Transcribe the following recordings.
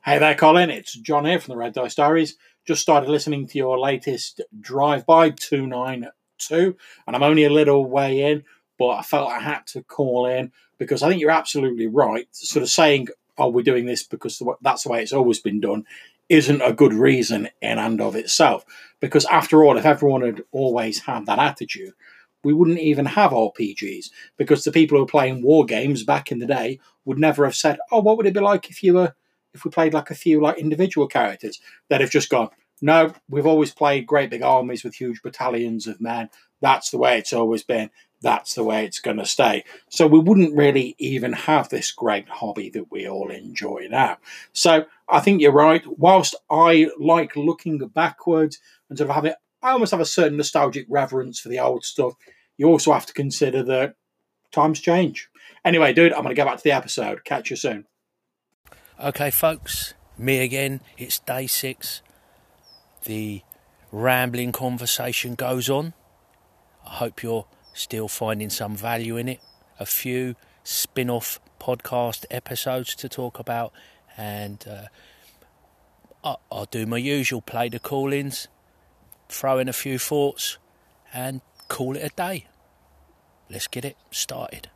Hey there, Colin. It's John here from the Red Dice Diaries. Just started listening to your latest Drive-By 292, and I'm only a little way in, but I felt I had to call in because I think you're absolutely right. Sort of saying, oh, we're doing this because that's the way it's always been done, isn't a good reason in and of itself. Because after all, if everyone had always had that attitude, we wouldn't even have RPGs, because the people who were playing war games back in the day would never have said, oh, what would it be like if we played like a few like individual characters? They'd have just gone, no, we've always played great big armies with huge battalions of men. That's the way it's always been. That's the way it's going to stay. So we wouldn't really even have this great hobby that we all enjoy now. So I think you're right. Whilst I like looking backwards and sort of I almost have a certain nostalgic reverence for the old stuff, you also have to consider that times change. Anyway, dude, I'm going to go back to the episode. Catch you soon. Okay, folks, me again. It's day 6. The rambling conversation goes on. I hope you're still finding some value in it. A few spin-off podcast episodes to talk about, and I'll do my usual, play the call-ins, throw in a few thoughts, and call it a day. Let's get it started.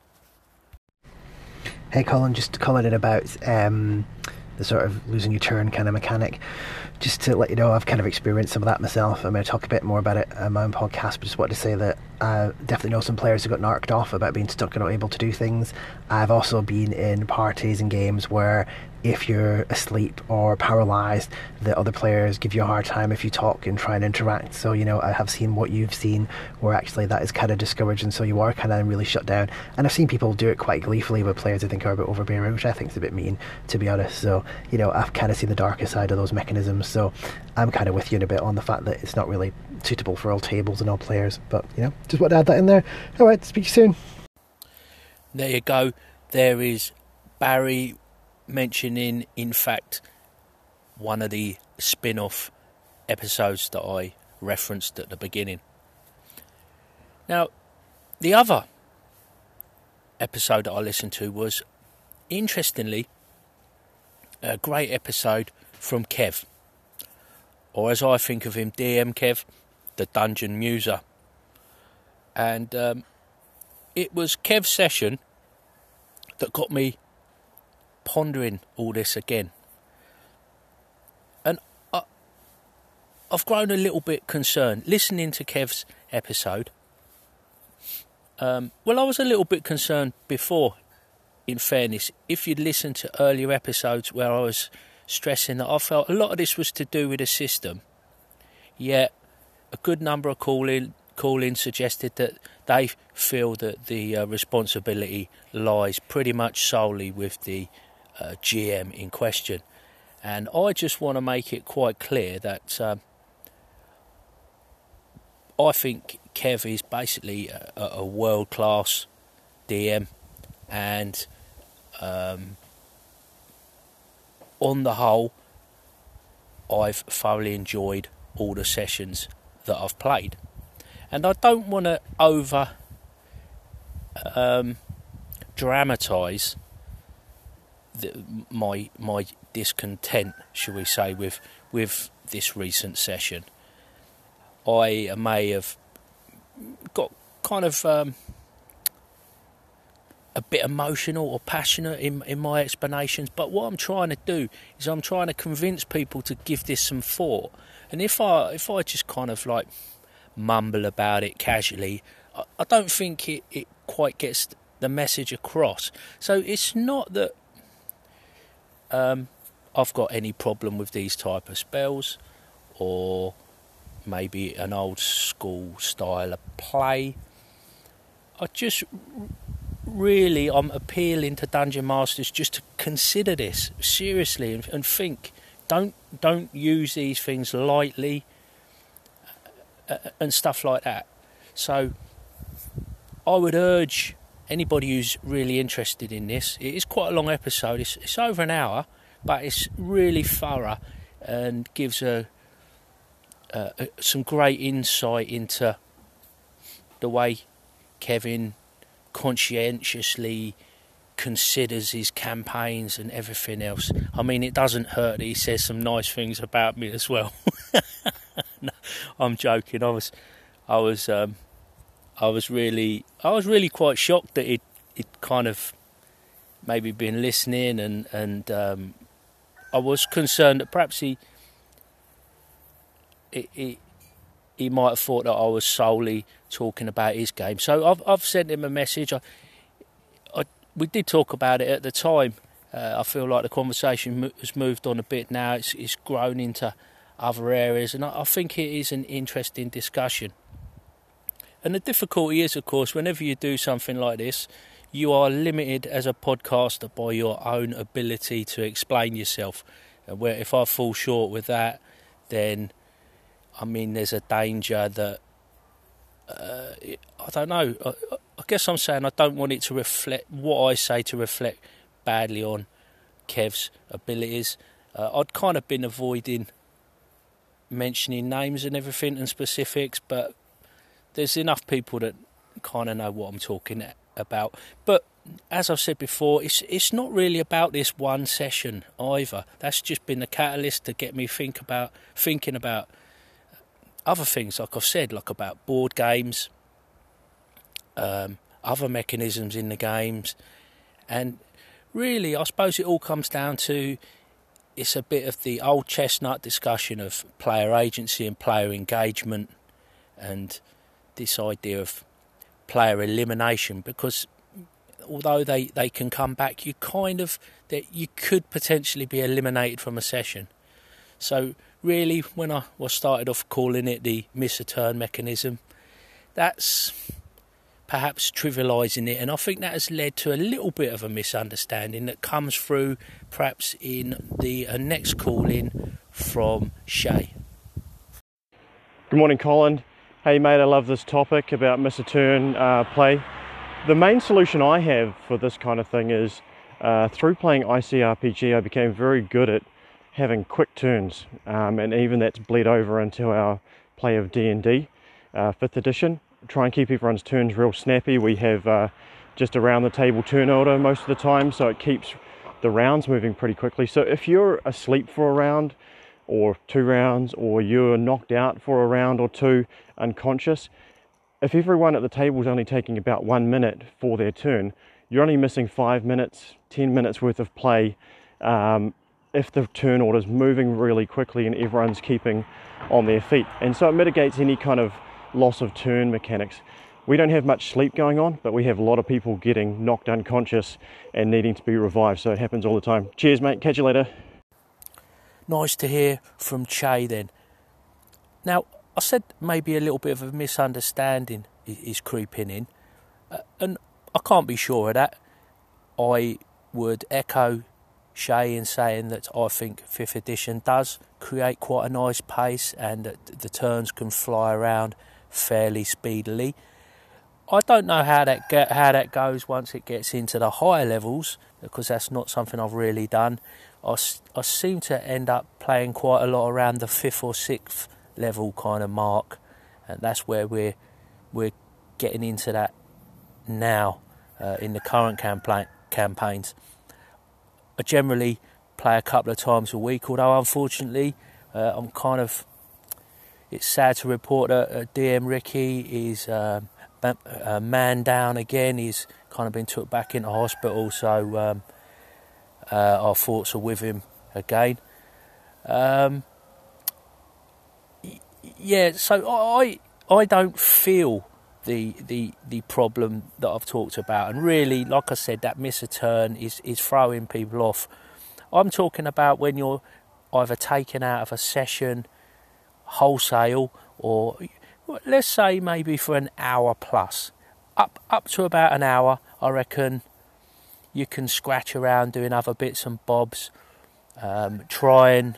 Hey Colin, just commented about the sort of losing your turn kind of mechanic. Just to let you know, I've kind of experienced some of that myself. I'm going to talk a bit more about it on my own podcast, but just wanted to say that I definitely know some players who got narked off about being stuck and not able to do things. I've also been in parties and games where if you're asleep or paralysed, the other players give you a hard time if you talk and try and interact. So, you know, I have seen what you've seen where actually that is kind of discouraged, and so you are kind of really shut down. And I've seen people do it quite gleefully with players I think are a bit overbearing, which I think is a bit mean, to be honest. So, you know, I've kind of seen the darker side of those mechanisms. So I'm kind of with you in a bit on the fact that it's not really suitable for all tables and all players. But, you know, just want to add that in there. All right, speak to you soon. There you go. There is Barry mentioning, in fact, one of the spin-off episodes that I referenced at the beginning. Now, the other episode that I listened to was, interestingly, a great episode from Kev, or as I think of him, DM Kev, the Dungeon Muser. And it was Kev's session that got me pondering all this again. And I've grown a little bit concerned listening to Kev's episode. Well, I was a little bit concerned before, in fairness. If you'd listened to earlier episodes where I was stressing that I felt a lot of this was to do with the system, yet a good number of call-in suggested that they feel that the responsibility lies pretty much solely with the GM in question. And I just want to make it quite clear that I think Kev is basically a world-class DM, and on the whole, I've thoroughly enjoyed all the sessions that I've played. And I don't want to over dramatise my discontent, shall we say, with this recent session. I may have got kind of a bit emotional or passionate in my explanations, but what I'm trying to do is I'm trying to convince people to give this some thought. And if I just kind of like mumble about it casually, I don't think it quite gets the message across. So it's not that I've got any problem with these type of spells, or maybe an old school style of play. I just really, I'm appealing to Dungeon Masters just to consider this seriously and think. Don't use these things lightly and stuff like that. So I would urge anybody who's really interested in this. It is quite a long episode. It's over an hour, but it's really thorough and gives some great insight into the way Kevin conscientiously considers his campaigns and everything else. I mean, it doesn't hurt that he says some nice things about me as well. No, I'm joking. I was really quite shocked that he'd kind of maybe been listening, and I was concerned that perhaps he might have thought that I was solely talking about his game. So I've sent him a message. We did talk about it at the time. I feel like the conversation has moved on a bit now. It's grown into other areas, and I think it is an interesting discussion. And the difficulty is, of course, whenever you do something like this, you are limited as a podcaster by your own ability to explain yourself. And where if I fall short with that, then I mean, there's a danger that I don't know. I guess I'm saying I don't want it to reflect what I say to reflect badly on Kev's abilities. I'd kind of been avoiding mentioning names and everything and specifics, but there's enough people that kind of know what I'm talking about. But as I've said before, it's not really about this one session either. That's just been the catalyst to get me thinking about other things, like I've said, like about board games, other mechanisms in the games, and really, I suppose it all comes down to it's a bit of the old chestnut discussion of player agency and player engagement, and this idea of player elimination, because although they can come back, you could potentially be eliminated from a session. So really, when I started off calling it the miss a turn mechanism, that's perhaps trivialising it, and I think that has led to a little bit of a misunderstanding that comes through perhaps in the next call in from Shay. Good morning, Colin. Hey mate, I love this topic about miss a turn play. The main solution I have for this kind of thing is through playing ICRPG I became very good at having quick turns, and even that's bled over into our play of D&D 5th edition. Try and keep everyone's turns real snappy. We have just around the table turn order most of the time, so it keeps the rounds moving pretty quickly. So if you're asleep for a round or 2 rounds, or you're knocked out for a round or 2 unconscious, if everyone at the table is only taking about 1 minute for their turn, you're only missing 5 minutes, 10 minutes worth of play if the turn order is moving really quickly and everyone's keeping on their feet. And so it mitigates any kind of loss of turn mechanics. We don't have much sleep going on, but we have a lot of people getting knocked unconscious and needing to be revived, so it happens all the time. Cheers mate, catch you later. Nice to hear from Che then. Now, I said maybe a little bit of a misunderstanding is creeping in, and I can't be sure of that. I would echo Shay in saying that I think 5th edition does create quite a nice pace and that the turns can fly around fairly speedily. I don't know how that goes once it gets into the higher levels, because that's not something I've really done. I seem to end up playing quite a lot around the 5th or 6th level kind of mark, and that's where we're getting into that now in the current campaigns. I generally play a couple of times a week, although unfortunately it's sad to report that DM Ricky is a man down again. He's kind of been took back into hospital, so our thoughts are with him again. Yeah, so I don't feel the problem that I've talked about, and really, like I said, that miss a turn is throwing people off. I'm talking about when you're either taken out of a session wholesale, or let's say maybe for an hour plus, up to about an hour. I reckon you can scratch around doing other bits and bobs, try and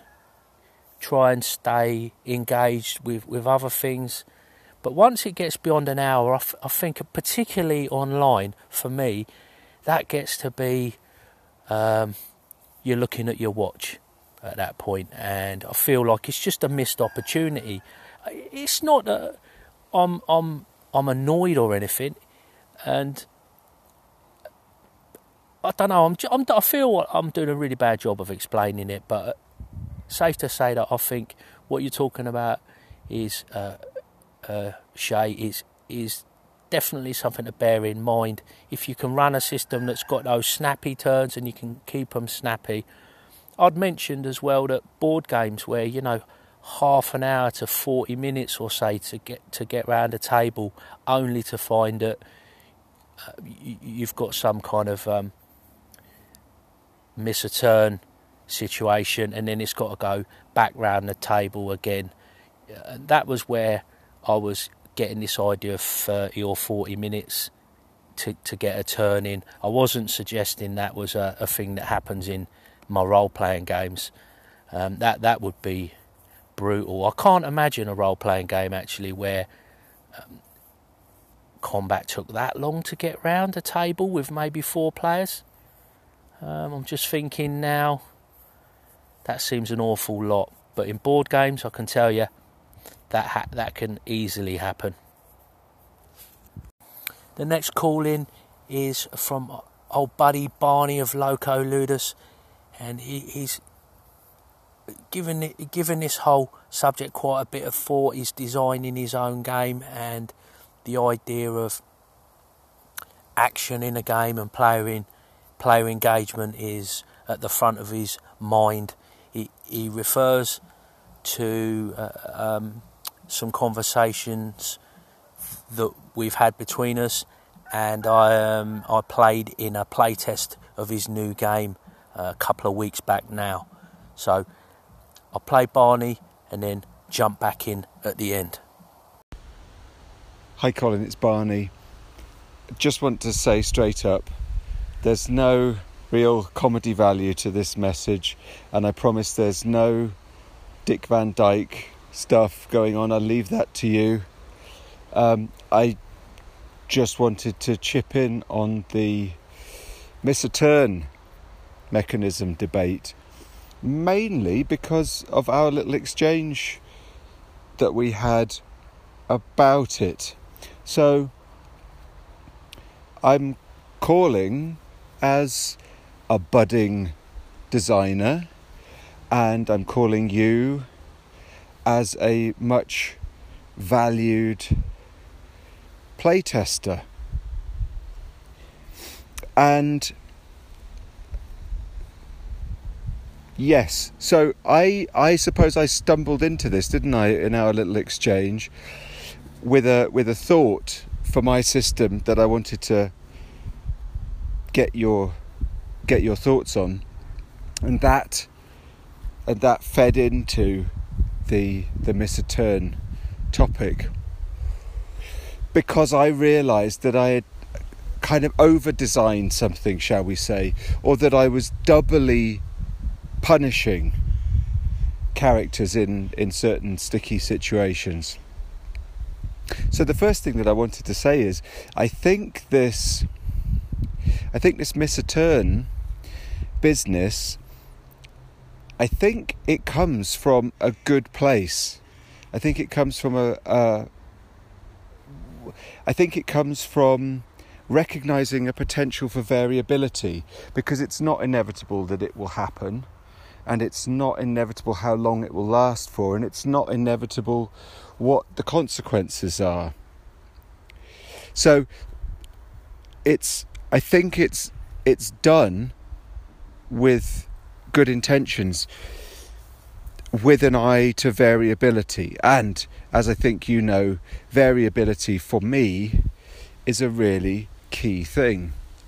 stay engaged with other things. But once it gets beyond an hour, I think particularly online, for me, that gets to be, you're looking at your watch at that point, and I feel like it's just a missed opportunity. It's not that I'm annoyed or anything, and I don't know. I feel I'm doing a really bad job of explaining it, but safe to say that I think what you're talking about is, Shay, is definitely something to bear in mind. If you can run a system that's got those snappy turns and you can keep them snappy. I'd mentioned as well that board games where, you know, half an hour to 40 minutes or say to get round a table, only to find that you've got some kind of miss a turn situation, and then it's got to go back round the table again. And that was where I was getting this idea of 30 or 40 minutes to get a turn in. I wasn't suggesting that was a thing that happens in my role-playing games. That would be brutal. I can't imagine a role-playing game actually where combat took that long to get round a table with maybe 4 players. I'm just thinking now, that seems an awful lot. But in board games, I can tell you that can easily happen. The next call in is from old buddy Barney of Loco Ludus, and he's given this whole subject quite a bit of thought. He's designing his own game, and the idea of action in a game and player engagement is at the front of his mind. He refers to some conversations that we've had between us, and I played in a playtest of his new game a couple of weeks back now. So I'll play Barney and then jump back in at the end. Hi Colin, it's Barney. Just want to say straight up, there's no real comedy value to this message, and I promise there's no Dick Van Dyke stuff going on. I'll leave that to you. I just wanted to chip in on the miss a turn mechanism debate, mainly because of our little exchange that we had about it. So I'm calling as a budding designer, and I'm calling you as a much valued playtester. And yes, so I suppose I stumbled into this, didn't I, in our little exchange, with a thought for my system that I wanted to get your thoughts on, and that fed into the miss a turn topic, because I realised that I had kind of over-designed something, shall we say, or that I was doubly punishing characters in certain sticky situations. So the first thing that I wanted to say is I think this miss a turn business, I think it comes from a good place. I think it comes from recognising a potential for variability, because it's not inevitable that it will happen, and it's not inevitable how long it will last for, and it's not inevitable what the consequences are. So I think it's done with good intentions, with an eye to variability. And as I think you know, variability for me is a really key thing.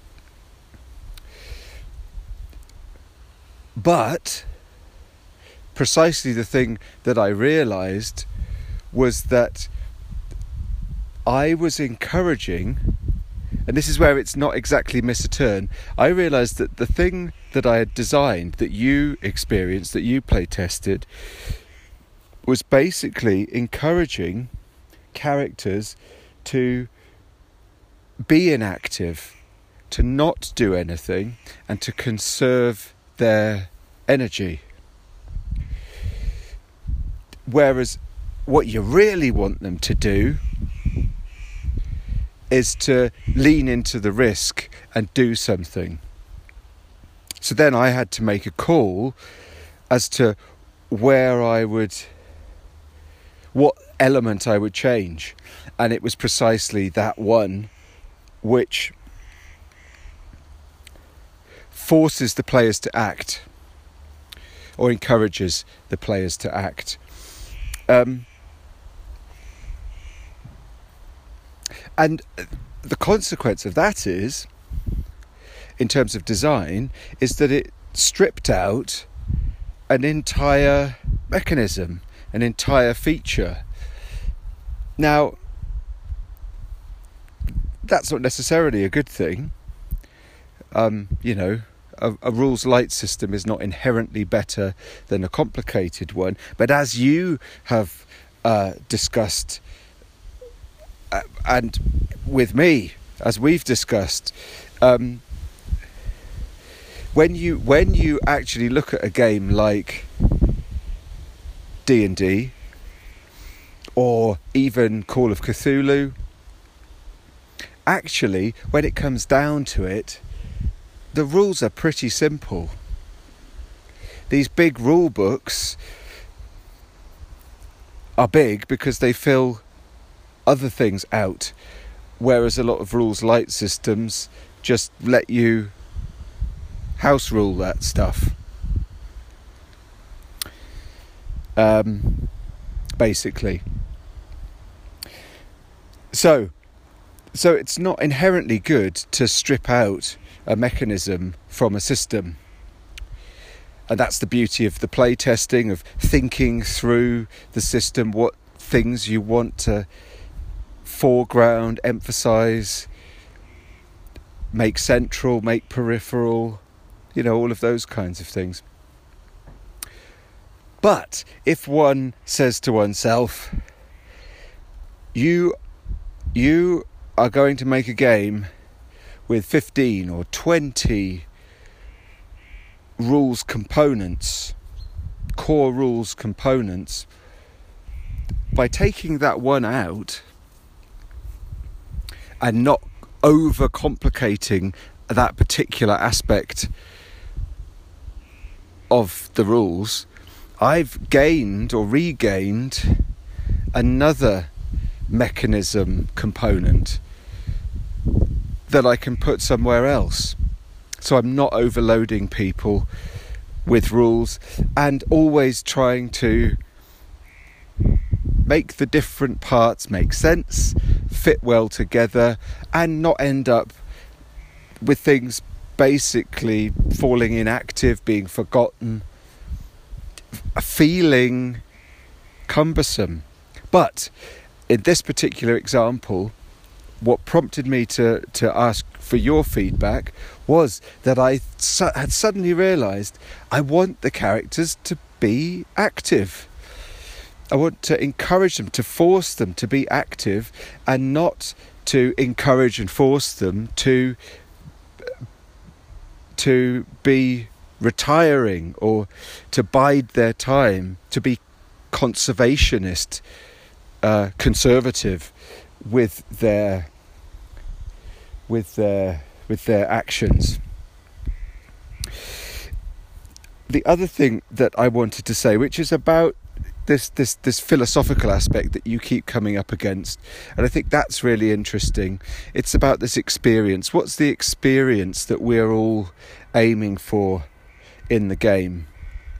But precisely the thing that I realised was that I was encouraging, and this is where it's not exactly miss a turn, I realised that the thing that I had designed, that you experienced, that you play tested, was basically encouraging characters to be inactive, to not do anything, and to conserve their energy. Whereas what you really want them to do is to lean into the risk and do something. So then I had to make a call as to what element I would change. And it was precisely that one which forces the players to act, or encourages the players to act. And the consequence of that is, in terms of design, is that it stripped out an entire mechanism, an entire feature. Now, that's not necessarily a good thing. A rules light system is not inherently better than a complicated one. But as you have discussed, and with me, as we've discussed, when you actually look at a game like D&D, or even Call of Cthulhu, actually, when it comes down to it, the rules are pretty simple. These big rule books are big because they fill other things out, whereas a lot of rules light systems just let you house rule that stuff. Basically. So it's not inherently good to strip out a mechanism from a system. And that's the beauty of the play testing, of thinking through the system, what things you want to foreground, emphasize, make central, make peripheral, all of those kinds of things. But if one says to oneself, you are going to make a game with 15 or 20 rules components, core rules components, by taking that one out and not overcomplicating that particular aspect of the rules, I've gained or regained another mechanism component that I can put somewhere else. So I'm not overloading people with rules, and always trying to make the different parts make sense, fit well together, and not end up with things basically falling inactive, being forgotten, feeling cumbersome. But in this particular example, what prompted me to ask for your feedback was that I had suddenly realised I want the characters to be active. I want to encourage them, to force them to be active, and not to encourage and force them to be retiring or to bide their time, to be conservationist, conservative with their actions. The other thing that I wanted to say, which is about this philosophical aspect that you keep coming up against, and I think that's really interesting. It's about this experience. What's the experience that we're all aiming for in the game?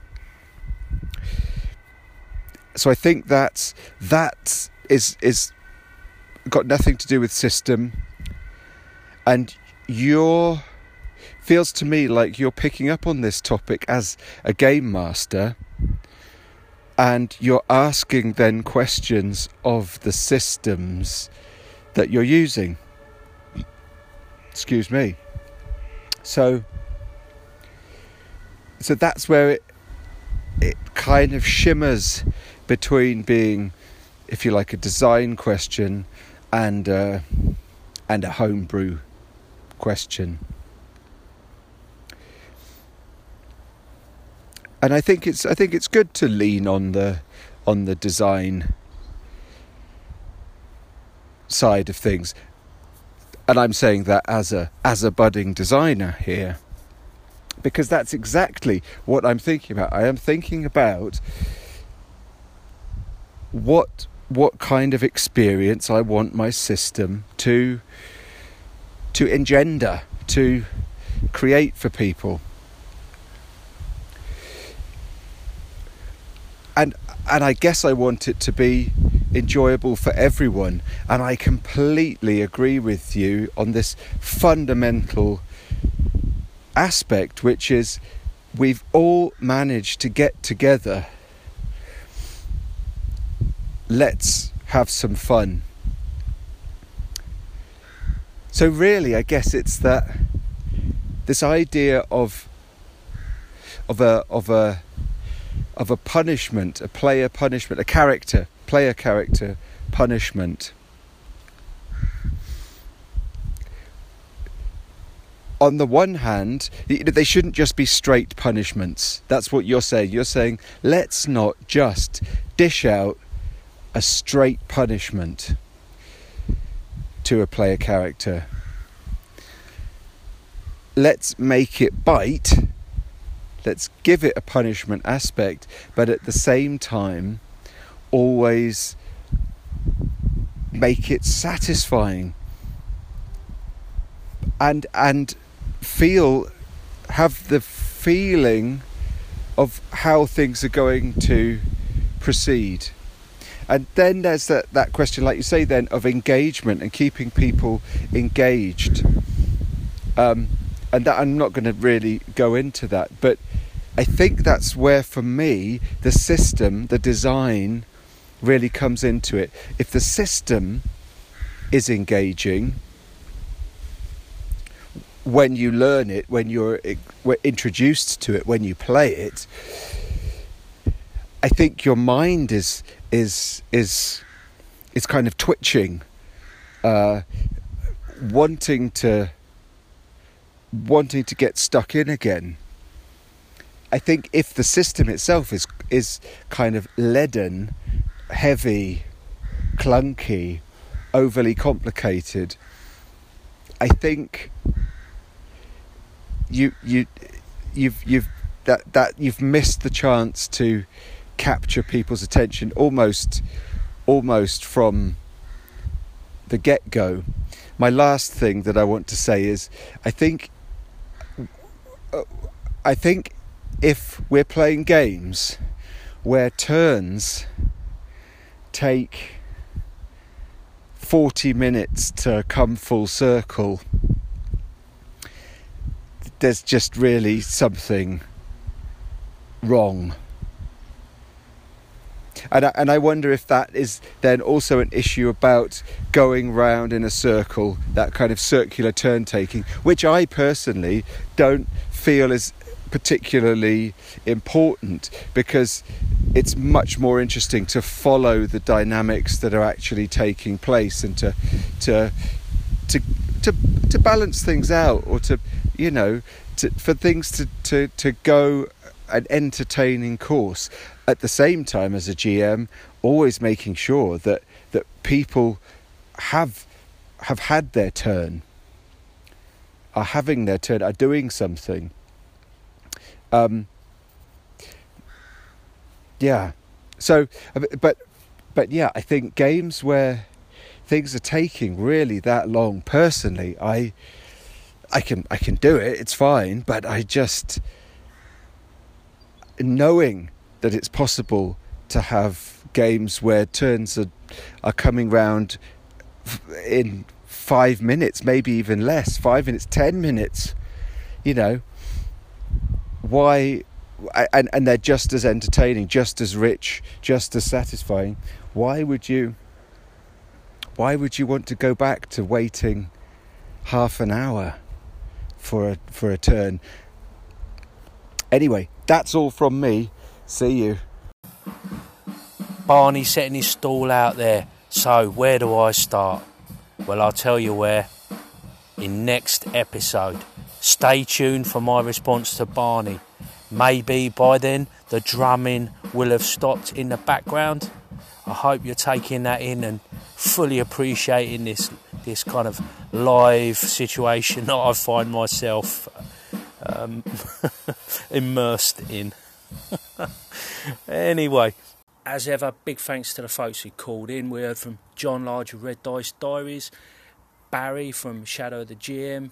So I think that is got nothing to do with system, and feels to me like you're picking up on this topic as a game master, and you're asking then questions of the systems that you're using. Excuse me. So that's where it kind of shimmers between being, if you like, a design question and a homebrew question. And I think it's good to lean on the design side of things. And I'm saying that as a budding designer here. because that's exactly what I'm thinking about. I am thinking about what kind of experience I want my system to engender, to create for people. And I guess I want it to be enjoyable for everyone. And I completely agree with you on this fundamental aspect, which is we've all managed to get together. Let's have some fun. So really, I guess it's that this idea of a punishment, a player punishment, player character punishment. On the one hand, they shouldn't just be straight punishments. That's what you're saying. You're saying, let's not just dish out a straight punishment to a player character. Let's make it bite. Let's give it a punishment aspect, but at the same time, always make it satisfying and have the feeling of how things are going to proceed. And then there's that question, like you say then, of engagement and keeping people engaged. And that, I'm not going to really go into that, but I think that's where, for me, the system, the design, really comes into it. If the system is engaging, when you learn it, when you're introduced to it, when you play it, I think your mind is kind of twitching, wanting to get stuck in again. I think if the system itself is kind of leaden, heavy, clunky, overly complicated, I think you've missed the chance to capture people's attention almost from the get-go. My last thing that I want to say is I think if we're playing games where turns take 40 minutes to come full circle, there's just really something wrong. And I wonder if that is then also an issue about going round in a circle, that kind of circular turn taking, which I personally don't feel is particularly important, because it's much more interesting to follow the dynamics that are actually taking place and to balance things out, or for things to go an entertaining course. At the same time, as a GM, always making sure that people have had their turn, are having their turn, are doing something. So, but yeah, I think games where things are taking really that long, personally, I can do it, it's fine, but I just, knowing that it's possible to have games where turns are coming round in 5 minutes, maybe even less, 5 minutes, 10 minutes, why, and they're just as entertaining, just as rich, just as satisfying. Why would you want to go back to waiting half an hour for a turn? Anyway, that's all from me. See you. Barney setting his stall out there. So where do I start? Well, I'll tell you where. In next episode. Stay tuned for my response to Barney. Maybe by then the drumming will have stopped in the background. I hope you're taking that in and fully appreciating this kind of live situation that I find myself immersed in. Anyway, as ever, big thanks to the folks who called in. We heard from John Large of Red Dice Diaries, Barry from Shadow of the GM,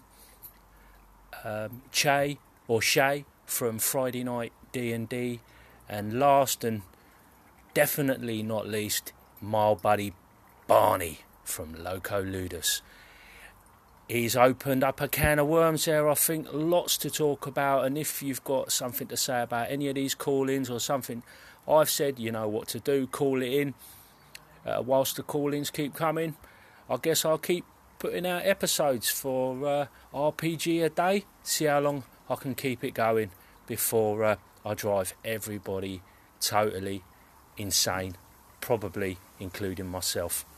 Shay from Friday Night D&D, and last and definitely not least, my buddy Barney from Loco Ludus. He's opened up a can of worms there, I think, lots to talk about, and if you've got something to say about any of these call-ins or something I've said, you know what to do, call it in. Whilst the call-ins keep coming, I guess I'll keep putting out episodes for RPG a day, see how long I can keep it going before I drive everybody totally insane, probably including myself.